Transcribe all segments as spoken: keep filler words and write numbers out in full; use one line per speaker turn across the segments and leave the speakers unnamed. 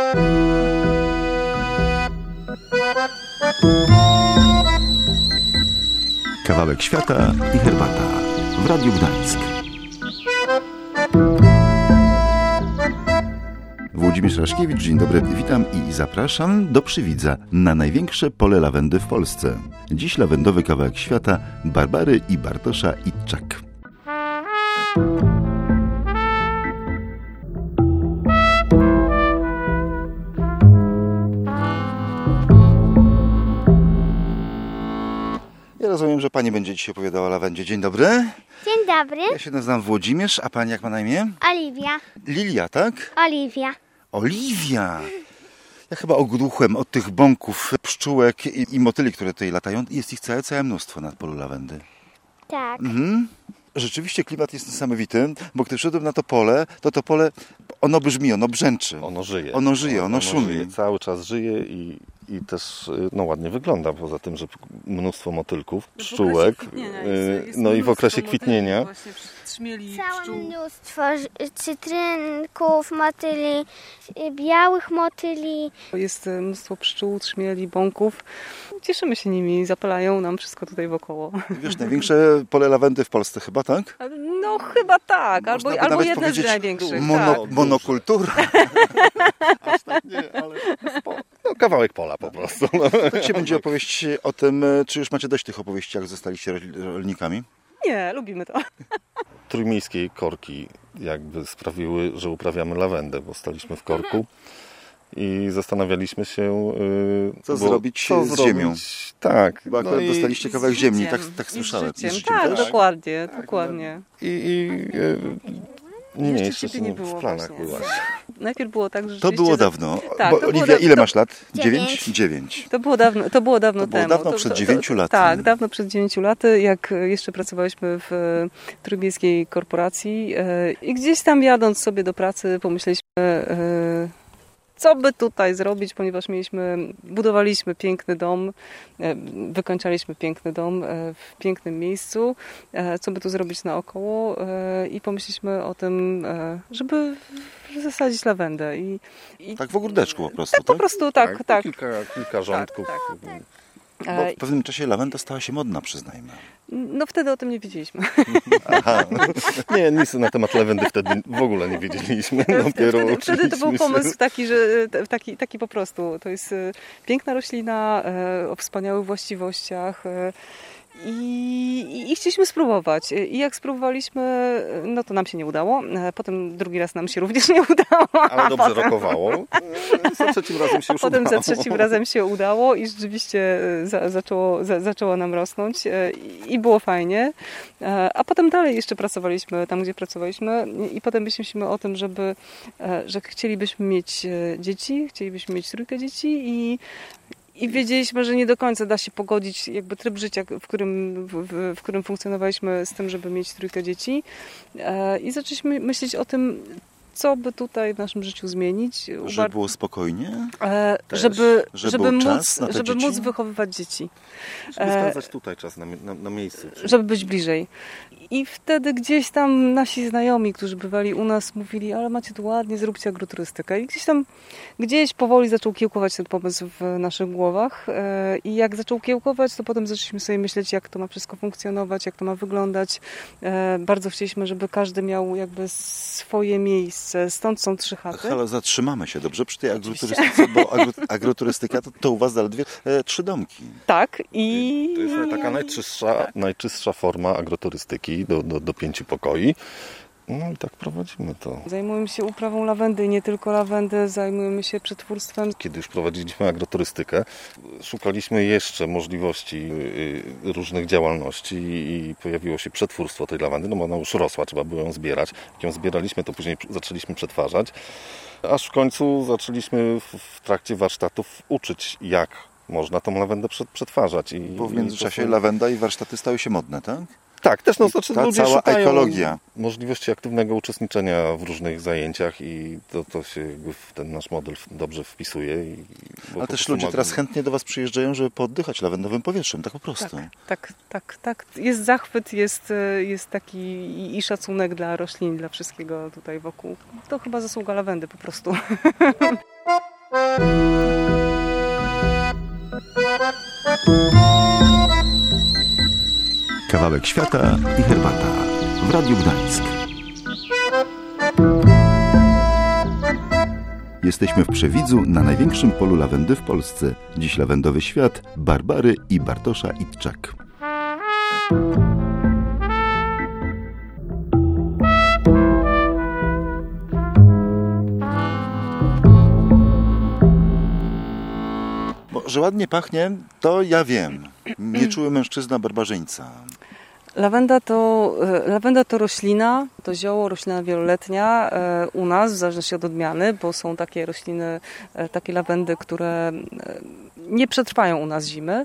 Kawałek świata i herbata w Radiu Gdańsk. Włodzimierz Raszkiewicz, dzień dobry, witam i zapraszam do Przywidza, na największe pole lawendy w Polsce. Dziś lawendowy kawałek świata Barbary i Bartosza Itczak. Ja rozumiem, że pani będzie dzisiaj opowiadała o lawendzie. Dzień dobry.
Dzień dobry.
Ja się nazywam Włodzimierz, a pani jak ma na imię?
Oliwia.
Lilia, tak?
Oliwia.
Oliwia! Ja chyba ogłuchłem od tych bąków, pszczółek i, i motyli, które tutaj latają. Jest ich całe, całe mnóstwo na polu lawendy.
Tak.
Mhm. Rzeczywiście klimat jest niesamowity, bo gdy wszedłem na to pole, to to pole, ono brzmi, ono brzęczy.
Ono żyje.
Ono żyje, ono,
ono
szumi.
Żyje, cały czas żyje i, i też no, ładnie wygląda, poza tym, że mnóstwo motylków, pszczółek,
jest, jest
no i w okresie kwitnienia.
Trzmieli,
Całe
pszczół.
mnóstwo cytrynków, motyli, białych motyli.
Jest mnóstwo pszczół, trzmieli, bąków. Cieszymy się nimi, zapalają nam wszystko tutaj wokoło.
Wiesz, największe pole lawendy w Polsce chyba, tak?
No chyba tak, albo,
by
albo
nawet
jedne z
powiedzieć
największych.
Mono,
tak.
monokultura.
Aż tak nie, ale no, kawałek pola po prostu.
Tak się będzie opowieść o tym, czy już macie dość tych opowieści, jak zostaliście rolnikami?
Nie, lubimy to.
Trójmiejskiej korki jakby sprawiły, że uprawiamy lawendę, bo staliśmy w korku i zastanawialiśmy się, yy,
Co
bo,
zrobić
co
z
zrobić?
ziemią.
Tak.
Bo akurat
i
dostaliście kawałek
z
ziemi,
życiem.
tak, tak
I z
słyszałem.
życiem.
I z życiem
Tak,
też.
dokładnie, dokładnie.
I, i yy, nie,
Jeszcze
jeszcze
ciebie
się
nie
nie
było
w planach
właśnie.
byłaś.
Najpierw było tak, że
To
rzeczywiście
było
za-
dawno.
Tak,
Bo,
to było
Oliwia,
da-
ile
to-
masz lat?
Dziewięć.
Dziewięć.
To było dawno, to było dawno
To było
temu.
dawno
to,
przed
to,
dziewięciu laty.
Tak, dawno przed dziewięciu laty, jak jeszcze pracowaliśmy w e, trójmiejskiej korporacji e, i gdzieś tam jadąc sobie do pracy pomyśleliśmy, e, co by tutaj zrobić, ponieważ mieliśmy, budowaliśmy piękny dom, e, wykończaliśmy piękny dom e, w pięknym miejscu, e, co by tu zrobić naokoło e, i pomyśleliśmy o tym, e, żeby zasadzić lawendę. I, i
Tak w ogródeczku po prostu,
tak,
tak?
po prostu tak, tak.
Kilka, kilka rządków.
tak.
Bo
E,
w pewnym czasie lawenda stała się modna, przyznajmy.
No wtedy o tym nie wiedzieliśmy.
Aha.
Nie, nic na temat lawendy wtedy w ogóle nie wiedzieliśmy. Dopiero
Wtedy, wtedy to był
uczyliśmy
pomysł
się.
taki, że taki, taki po prostu. To jest e, piękna roślina e, o wspaniałych właściwościach. E, I, I chcieliśmy spróbować. I jak spróbowaliśmy, no to nam się nie udało. E, Potem drugi raz nam się również nie udało.
Ale
a
dobrze
potem,
rokowało. Za trzecim razem się już
Potem
udało.
za trzecim razem się udało i rzeczywiście e, za, zaczęło, za, zaczęło nam rosnąć e, i było fajnie. E, A potem dalej jeszcze pracowaliśmy tam, gdzie pracowaliśmy i potem myśleliśmy o tym, żeby, e, że chcielibyśmy mieć e, dzieci, chcielibyśmy mieć trójkę dzieci i I wiedzieliśmy, że nie do końca da się pogodzić jakby tryb życia, w którym, w, w, w którym funkcjonowaliśmy z tym, żeby mieć trójkę dzieci. E, I zaczęliśmy myśleć o tym, co by tutaj w naszym życiu zmienić.
Żeby było spokojnie?
E,
Też,
żeby,
żeby
żeby,
był czas
móc,
na te
żeby
dzieci?
móc wychowywać dzieci.
Żeby spędzać tutaj czas na, na, na miejscu.
Żeby być bliżej. I wtedy gdzieś tam nasi znajomi, którzy bywali u nas, mówili, ale macie tu ładnie, zróbcie agroturystykę. I gdzieś tam, gdzieś powoli zaczął kiełkować ten pomysł w naszych głowach. E, I jak zaczął kiełkować, to potem zaczęliśmy sobie myśleć, jak to ma wszystko funkcjonować, jak to ma wyglądać. E, Bardzo chcieliśmy, żeby każdy miał jakby swoje miejsce. Stąd są trzy chaty.
Ale zatrzymamy się, dobrze, przy tej agroturystyce, bo agro, agroturystyka to, to u was zaledwie e, trzy domki.
Tak. I...
To jest taka najczystsza, najczystsza forma agroturystyki do, do, do pięciu pokoi. No i tak prowadzimy to.
Zajmujemy się uprawą lawendy i nie tylko lawendy, zajmujemy się przetwórstwem.
Kiedy już prowadziliśmy agroturystykę, szukaliśmy jeszcze możliwości y, różnych działalności i pojawiło się przetwórstwo tej lawendy, no bo ona już rosła, trzeba było ją zbierać. Jak ją zbieraliśmy, to później zaczęliśmy przetwarzać, aż w końcu zaczęliśmy w, w trakcie warsztatów uczyć, jak można tą lawendę przetwarzać. I,
Bo w
i
międzyczasie
to są-
lawenda i warsztaty stały się modne, tak?
Tak, też no,
I
znaczy
ta
ludzie
cała
szukają
ekologia.
możliwości aktywnego uczestniczenia w różnych zajęciach i to, to się jakby w ten nasz model dobrze wpisuje. I, bo
Ale
po
też
prostu
ludzie
ma-
teraz chętnie do was przyjeżdżają, żeby pooddychać lawendowym powietrzem, tak po prostu.
Tak, tak, tak, tak. Jest zachwyt, jest, jest taki i, i szacunek dla roślin, dla wszystkiego tutaj wokół. To chyba zasługa lawendy po prostu.
Kawałek świata i herbata w Radiu Gdańsk. Jesteśmy w Przewidzu na największym polu lawendy w Polsce. Dziś lawendowy świat Barbary i Bartosza Itczak. Bo, że ładnie pachnie, to ja wiem. Nieczuły mężczyzna barbarzyńca.
Lawenda to, lawenda to roślina, to zioło, roślina wieloletnia u nas, w zależności od odmiany, bo są takie rośliny, takie lawendy, które nie przetrwają u nas zimy.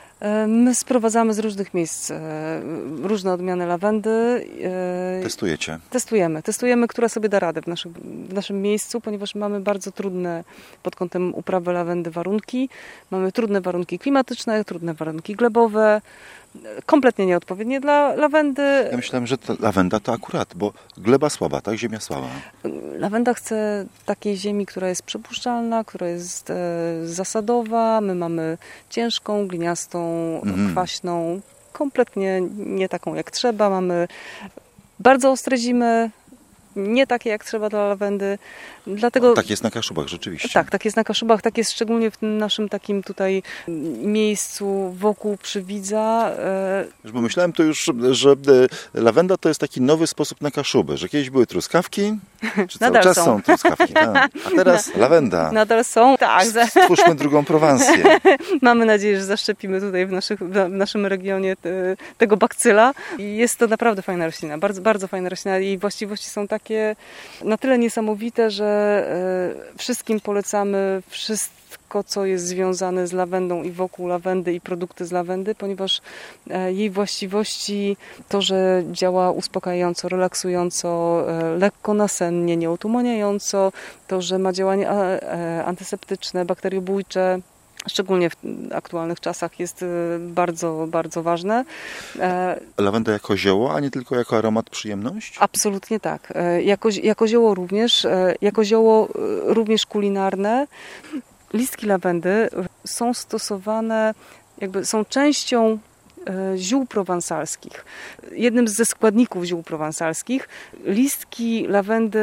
My sprowadzamy z różnych miejsc różne odmiany lawendy.
Testujecie?
Testujemy. Testujemy, która sobie da radę w naszym, w naszym miejscu, ponieważ mamy bardzo trudne pod kątem uprawy lawendy warunki. Mamy trudne warunki klimatyczne, trudne warunki glebowe, kompletnie nieodpowiednie dla lawendy.
Ja myślałem, że ta lawenda to akurat, bo gleba słaba, tak? Ziemia słaba.
Lawenda chce takiej ziemi, która jest przepuszczalna, która jest e, zasadowa. My mamy ciężką, gliniastą, mm. kwaśną, kompletnie nie taką jak trzeba. Mamy bardzo ostre zimy, nie takie jak trzeba dla lawendy. Dlatego,
tak jest na Kaszubach, rzeczywiście.
Tak, tak jest na Kaszubach, tak jest szczególnie w tym naszym takim tutaj miejscu wokół Przywidza.
Już pomyślałem to już, że lawenda to jest taki nowy sposób na Kaszuby, że kiedyś były truskawki, czy cały
Nadal
czas
są,
są truskawki, tak. A teraz lawenda.
Nadal są, tak.
Stwórzmy drugą Prowansję.
Mamy nadzieję, że zaszczepimy tutaj w, naszych, w naszym regionie te, tego bakcyla. I jest to naprawdę fajna roślina, bardzo, bardzo fajna roślina. Jej właściwości są takie na tyle niesamowite, że wszystkim polecamy wszystko, co jest związane z lawendą i wokół lawendy i produkty z lawendy, ponieważ jej właściwości, to, że działa uspokajająco, relaksująco, lekko nasennie, nieotumaniająco, to, że ma działanie antyseptyczne, bakteriobójcze, szczególnie w aktualnych czasach jest bardzo, bardzo ważne.
Lawenda jako zioło, a nie tylko jako aromat, przyjemność?
Absolutnie tak. Jako, jako zioło również, jako zioło również kulinarne. Listki lawendy są stosowane, jakby są częścią ziół prowansalskich. Jednym ze składników ziół prowansalskich. Listki lawendy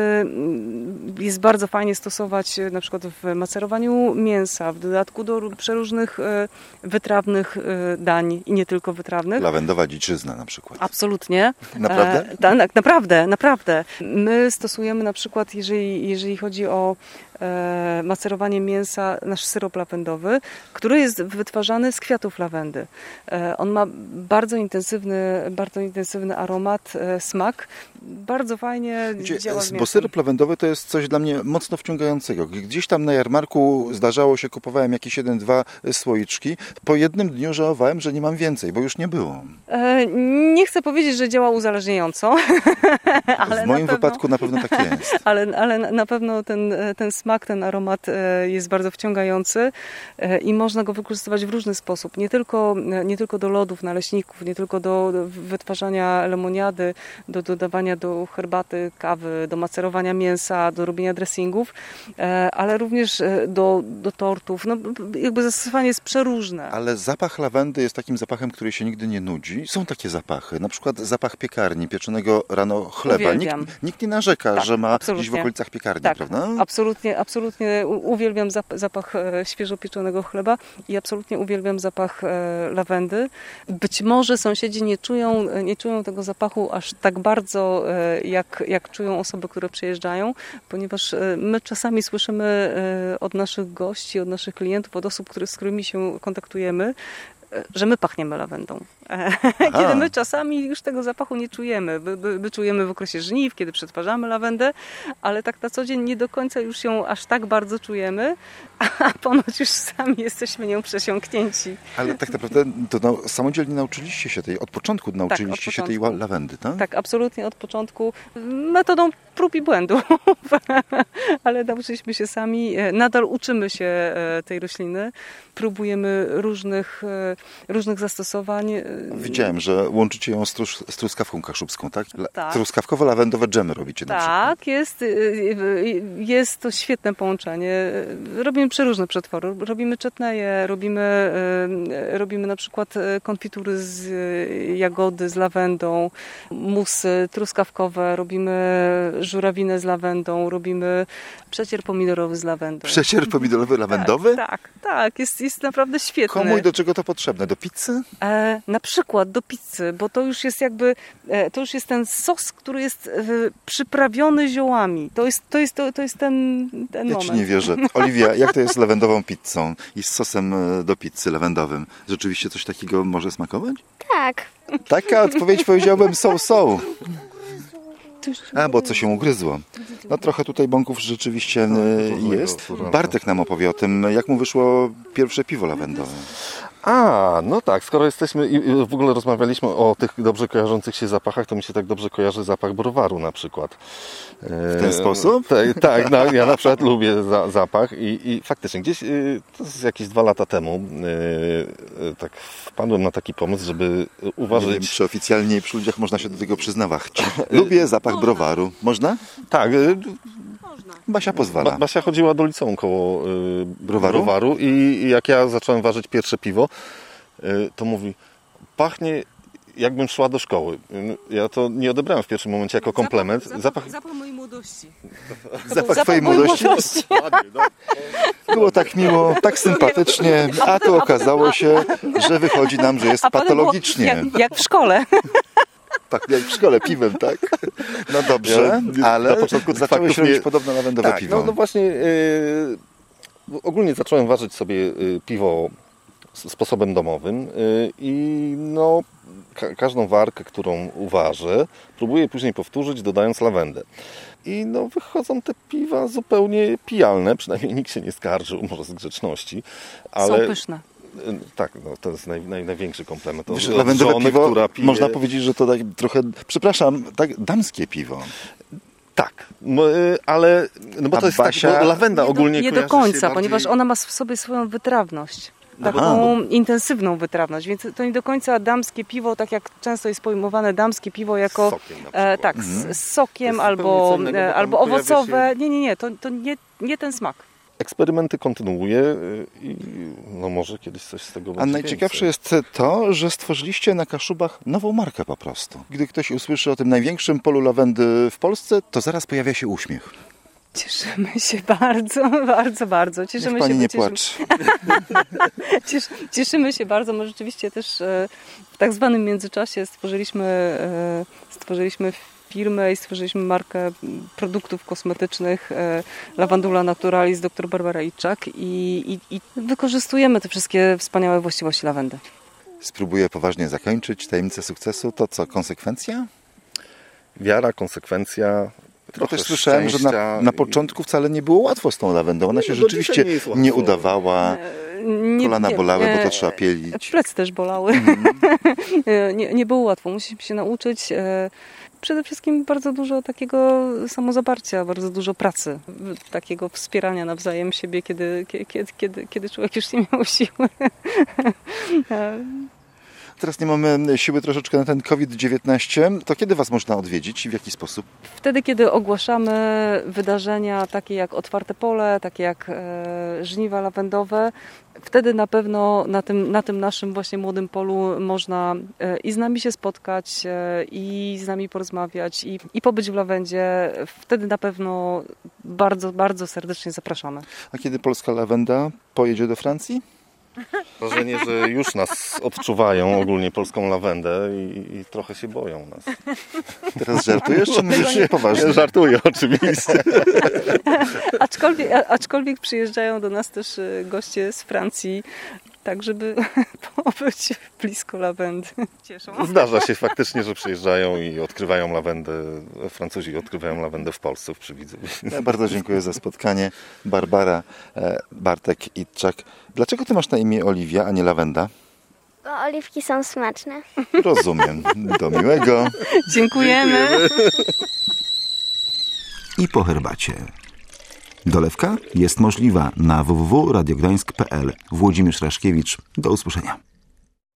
jest bardzo fajnie stosować na przykład w macerowaniu mięsa, w dodatku do przeróżnych wytrawnych dań i nie tylko wytrawnych.
Lawendowa dziczyzna na przykład.
Absolutnie.
Naprawdę?
E, tak, naprawdę, naprawdę. My stosujemy na przykład, jeżeli, jeżeli chodzi o e, macerowanie mięsa, nasz syrop lawendowy, który jest wytwarzany z kwiatów lawendy. E, on ma bardzo intensywny, bardzo intensywny aromat, e, smak. Bardzo fajnie Gdzie, działa z mięsem.
Bo syrop lawendowy to jest coś dla mnie mocno wciągającego. Gdzieś tam na jarmarku zdarzało się, kupowałem jakieś jeden, dwa słoiczki. Po jednym dniu żałowałem, że nie mam więcej, bo już nie było.
E, nie chcę powiedzieć, że działa uzależniająco. ale
w moim
na pewno,
wypadku na pewno tak jest.
ale, ale na pewno ten, ten smak, ten aromat jest bardzo wciągający i można go wykorzystywać w różny sposób. Nie tylko, nie tylko do lodów, naleśników, nie tylko do, do wytwarzania lemoniady, do dodawania do herbaty, kawy, do macerowania mięsa, do robienia dressingów, ale również do, do tortów. No, jakby zastosowanie jest przeróżne.
Ale zapach lawendy jest takim zapachem, który się nigdy nie nudzi. Są takie zapachy, na przykład zapach piekarni, pieczonego rano chleba. Nikt, nikt nie narzeka, tak, że ma absolutnie. Gdzieś w okolicach piekarni,
tak,
prawda?
Absolutnie, absolutnie uwielbiam zapach świeżo pieczonego chleba i absolutnie uwielbiam zapach lawendy. Być może sąsiedzi nie czują, nie czują tego zapachu aż tak bardzo, jak, jak czują osoby, które przyjeżdżają, ponieważ my czasami słyszymy od naszych gości, od naszych klientów, od osób, który, z którymi się kontaktujemy, że my pachniemy lawendą. Kiedy my czasami już tego zapachu nie czujemy. My, my, my czujemy w okresie żniw, kiedy przetwarzamy lawendę, ale tak na co dzień nie do końca już ją aż tak bardzo czujemy, a ponoć już sami jesteśmy nią przesiąknięci.
Ale tak naprawdę to no, samodzielnie nauczyliście się tej, od początku nauczyliście tak, od się tej lawendy, tak?
Tak, absolutnie od początku. Metodą prób i błędów. Ale nauczyliśmy się sami. Nadal uczymy się tej rośliny. Próbujemy różnych, różnych zastosowań.
Widziałem, że łączycie ją z, trusz, z truskawką kaszubską, tak? La,
Tak.
Truskawkowo-lawendowe dżemy robicie na przykład.
Tak, jest, jest to świetne połączenie. Robimy przeróżne przetwory. Robimy czetneje, robimy, robimy na przykład konfitury z jagody, z lawendą, musy truskawkowe, robimy żurawinę z lawendą, robimy przecier pomidorowy z lawendą.
Przecier pomidorowy lawendowy?
Tak, tak, tak. Jest, jest naprawdę świetny.
Komu i do czego to potrzebne? Do pizzy?
E, na przykład do pizzy, bo to już jest jakby, e, to już jest ten sos, który jest e, przyprawiony ziołami. To jest, to jest, to, to jest ten, ten
Ja
moment.
ci nie wierzę. Oliwia, jak to jest z lawendową pizzą i z sosem do pizzy lawendowym? Rzeczywiście coś takiego może smakować?
Tak.
Taka odpowiedź powiedziałbym so so. A, bo co się ugryzło. No trochę tutaj bąków rzeczywiście e, jest. Bartek nam opowie o tym, jak mu wyszło pierwsze piwo lawendowe.
A, no tak, skoro jesteśmy i w ogóle rozmawialiśmy o tych dobrze kojarzących się zapachach, to mi się tak dobrze kojarzy zapach browaru na przykład.
W ten sposób?
Tak, tak no, ja na przykład lubię za, zapach i, i faktycznie gdzieś, to jest jakieś dwa lata temu, tak wpadłem na taki pomysł, żeby uważać...
Nie wiem, czy oficjalnie przy ludziach można się do tego przyznawać. Lubię zapach browaru. Można?
Tak.
Basia pozwala.
Ba- Basia chodziła do liceum koło y,
browaru?
browaru i jak ja zacząłem ważyć pierwsze piwo, y, to mówi, pachnie jakbym szła do szkoły. Y, ja to nie odebrałem w pierwszym momencie jako komplement.
Zapach,
Zapach,
zapach, zapach mojej młodości.
Zapach twojej młodości. Było tak miło, tak sympatycznie, a tu okazało się, że wychodzi nam, że jest
A potem
patologicznie.
było Jak, jak w szkole.
Tak, jak w szkole piwem, tak? No dobrze,
Ja,
ale
na początku
zacząłeś
faktów
robić
nie-
podobno lawendowe
tak,
piwo.
no, no właśnie y, ogólnie zacząłem ważyć sobie y, piwo s- sposobem domowym y, i no ka- każdą warkę, którą uważę, próbuję później powtórzyć, dodając lawendę. I no wychodzą te piwa zupełnie pijalne, przynajmniej nikt się nie skarżył, może z grzeczności, ale
Są pyszne.
y, tak, no, to jest naj, naj, największy komplement. Od,
Wiesz,
od
lawendowe
żony,
piwo,
która pije...
można powiedzieć, że to tak trochę, przepraszam, tak damskie piwo.
Tak, no, y, ale no bo
A
to jest
Basia-
tak, bo lawenda
Nie do,
ogólnie
nie do
kojarzy
końca,
się bardziej...
ponieważ ona ma w sobie swoją wytrawność.
Aha.
Taką intensywną wytrawność, więc to nie do końca damskie piwo, tak jak często jest pojmowane damskie piwo jako
Z sokiem na przykład.
e, tak, z, z sokiem
To jest
albo,
zupełnie co innego, bo
e,
tam
albo
pojawia
owocowe. Nie, nie, nie, to, to nie, nie ten smak.
Eksperymenty kontynuuję y, i no może kiedyś coś z tego będzie
A najciekawsze
więcej.
jest to, że stworzyliście na Kaszubach nową markę po prostu. Gdy ktoś usłyszy o tym największym polu lawendy w Polsce, to zaraz pojawia się uśmiech.
Cieszymy się bardzo, bardzo, bardzo. Cieszymy
Niech pani
się,
nie
cieszymy,
płacz.
Ciesz, cieszymy się bardzo. My rzeczywiście też e, w tak zwanym międzyczasie stworzyliśmy, e, stworzyliśmy firmę i stworzyliśmy markę produktów kosmetycznych e, Lavandula Naturalis dr Barbara Itczak i, i, i wykorzystujemy te wszystkie wspaniałe właściwości lawendy.
Spróbuję poważnie zakończyć tajemnicę sukcesu. To co, konsekwencja?
Wiara, konsekwencja.
Bo
trochę
też słyszałem, że na,
szczęścia
na
i-
początku wcale nie było łatwo z tą lawendą. Ona się
no, do
rzeczywiście
dzisiaj nie jest łatwo.
nie udawała.
Nie,
Kolana
nie,
bolały, bo to
nie,
trzeba pielić.
Plecy też bolały. nie, nie było łatwo. Musimy się nauczyć. E, Przede wszystkim bardzo dużo takiego samozaparcia, bardzo dużo pracy, takiego wspierania nawzajem siebie, kiedy, kiedy, kiedy, kiedy człowiek już nie miał siły.
Teraz nie mamy siły troszeczkę na ten kowid dziewiętnaście. To kiedy Was można odwiedzić i w jaki sposób?
Wtedy, kiedy ogłaszamy wydarzenia takie jak Otwarte Pole, takie jak e, żniwa lawendowe, wtedy na pewno na tym, na tym naszym właśnie młodym polu można e, i z nami się spotkać, e, i z nami porozmawiać, i, i pobyć w lawendzie. Wtedy na pewno bardzo, bardzo serdecznie zapraszamy.
A kiedy polska lawenda pojedzie do Francji?
Wrażenie, że już nas odczuwają, ogólnie polską lawendę i, i trochę się boją nas.
Teraz żartujesz, czy mówisz poważnie?
Żartuję oczywiście.
Aczkolwiek, a- aczkolwiek przyjeżdżają do nas też e, goście z Francji, tak żeby pobyć blisko lawendy. Cieszą.
Zdarza się faktycznie, że przyjeżdżają i odkrywają lawendę, Francuzi odkrywają lawendę w Polsce, w Przywidzu.
Ja bardzo dziękuję za spotkanie. Barbara, e, Bartek Itczak. Dlaczego Ty masz na imię Oliwia, a nie Lawenda?
Bo oliwki są smaczne.
Rozumiem. Do miłego.
Dziękujemy.
I po herbacie. Dolewka jest możliwa na w w w kropka radiogdańsk kropka p l. Włodzimierz Raszkiewicz. Do usłyszenia.